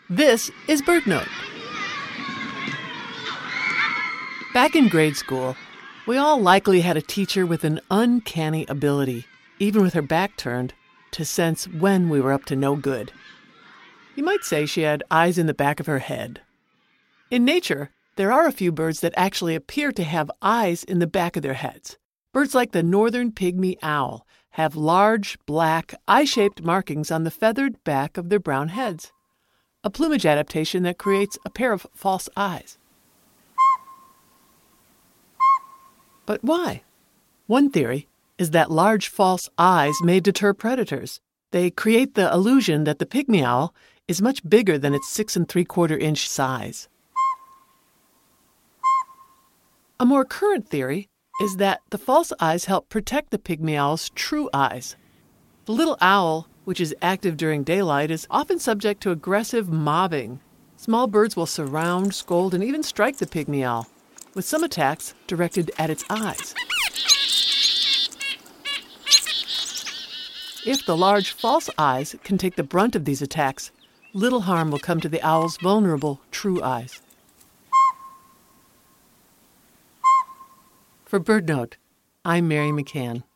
This is BirdNote. Back in grade school, we all likely had a teacher with an uncanny ability, even with her back turned, to sense when we were up to no good. You might say she had eyes in the back of her head. In nature, there are a few birds that actually appear to have eyes in the back of their heads. Birds like the northern pygmy owl have large, black, eye-shaped markings on the feathered back of their brown heads, a plumage adaptation that creates a pair of false eyes. But why? One theory is that large false eyes may deter predators. They create the illusion that the pygmy owl is much bigger than its 6 3/4-inch size. A more current theory is that the false eyes help protect the pygmy owl's true eyes. The little owl, which is active during daylight, is often subject to aggressive mobbing. Small birds will surround, scold, and even strike the pygmy owl, with some attacks directed at its eyes. If the large false eyes can take the brunt of these attacks, little harm will come to the owl's vulnerable true eyes. For BirdNote, I'm Mary McCann.